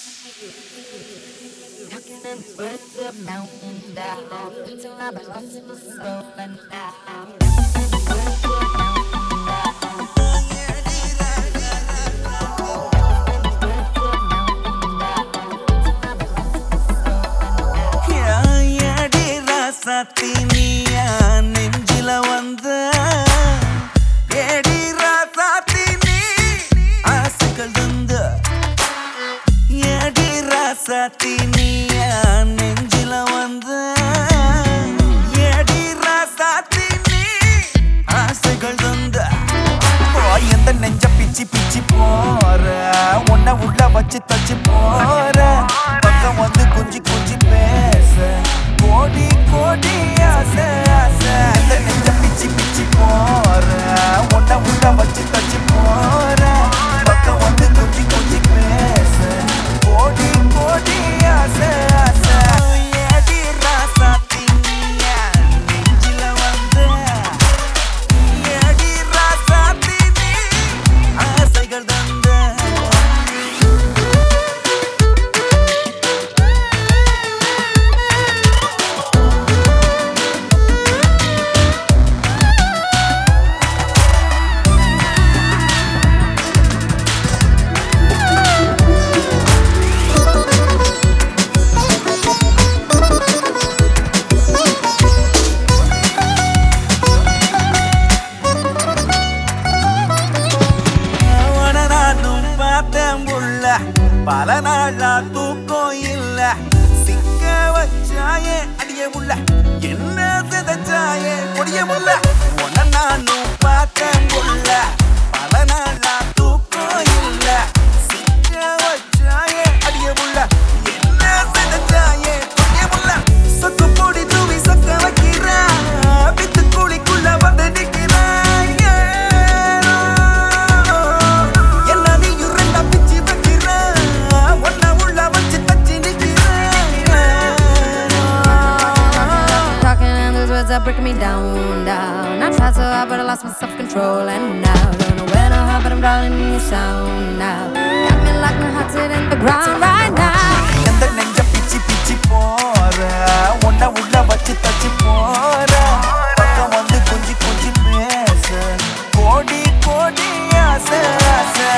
Talking in these words of mountain down. So I've been lost in the soul and down. Words of mountain down. ராசாத்தினியா நெஞ்சில வந்த ஏடி ராசாத்தினி ஆசைகள் தந்த ஏடி ராசாத்தினியா நெஞ்சில வந்த ஏடி ராசாத்தினி ஆசைகள் தந்த எந்த நெஞ்ச பிச்சி பிச்சி போற உன்னை உள்ள வச்சு தச்சு போற பக்கம் வந்து குஞ்சி குஞ்சி பேச கோடி கோடி ஆசை ஆசை அந்த நெஞ்ச பிச்சி பிச்சி போற உன்னை உள்ள வச்சு தச்சு போற பக்கம் வந்து குஞ்சி குஞ்சி பேச கோடி கோடி ஆசை ஆசை ஏடி ராசாத்தினியா நெஞ்சில வந்து ஏடி ராசாத்தினி ஆசைகள் தந்த பல நாளா தூக்கம் இல்ல சிக்க வச்சாயே அடிய முல்ல என்ன சிதைச்சாயே கொடிய முல்ல உன்ன நானும் பார்த்தேன் முல்ல பல நாளா தூக்கம் இல்ல சிக்க வச்சாயே அடிய முல்ல என்ன சிதைச்சாயே கொடிய முல்ல சொக்கு பொடி தூவி சொக்க வைக்கிறா வித்து கூலிக்குள்ள வந்து நிக்கிறா That breaking me down, down. I tried so hard, but I lost my self-control. And now, don't know where or how, but I'm drowning in your sound now. Got me like my heart's in the ground right now. எந்த நெஞ்ச பிச்சி பிச்சி போற உன்னை உள்ள வச்சு தச்சு போற பக்கம் வந்து குஞ்சி குஞ்சி பேச கோடி கோடி ஆசை ஆசை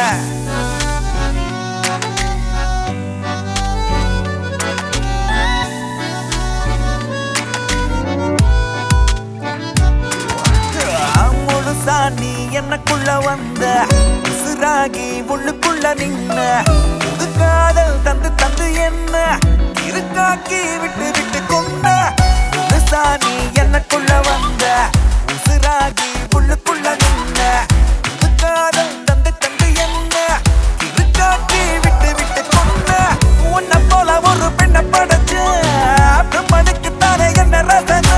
நீ என்னக்குள்ள வந்த உசுராகி உள்ளுக்குள்ள நின்ன புது காதல் தந்து தந்து என்ன இருக்காக்கி விட்டு விட்டு கொண்ட புதுசா நீ என்னக்குள்ள வந்த உசுராகி உள்ளுக்குள்ள நின்ன புது காதல் தந்து தந்து என்ன இருக்காக்கி விட்டு விட்டு கொண்ட உன்னை போல ஒரு பெண்ணை படைச்ச மனுக்கு தானே என்ன ரசனை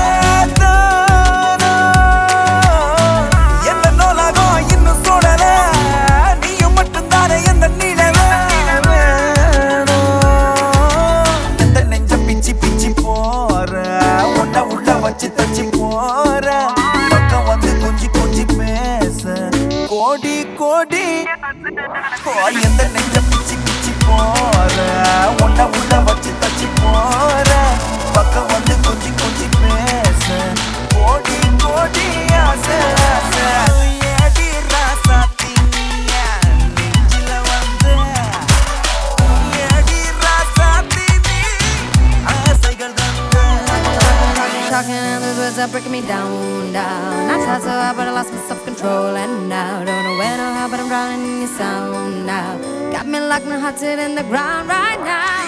வச்சு தச்சு போற பக்கம் வந்து குஞ்சி குஞ்சி பேச கோடி கோடி எந்த நெஞ்ச பிச்சி பிச்சி போற உன்னை உள்ள வச்சு தச்சு போற பக்கம் வந்து குஞ்சி குஞ்சி பேச கோடி கோடி ஆசை ஆசை ஏடி ராசாத்தினியா நெஞ்சில வந்து ஏடி ராசாத்தினி ஆசைகள் தந்த Talking and those words are breaking me down, down. I tried so hard, but I lost my self-control. And now, don't know when or how, but I'm drowning in your sound now. Got me like my heart's in the ground right now.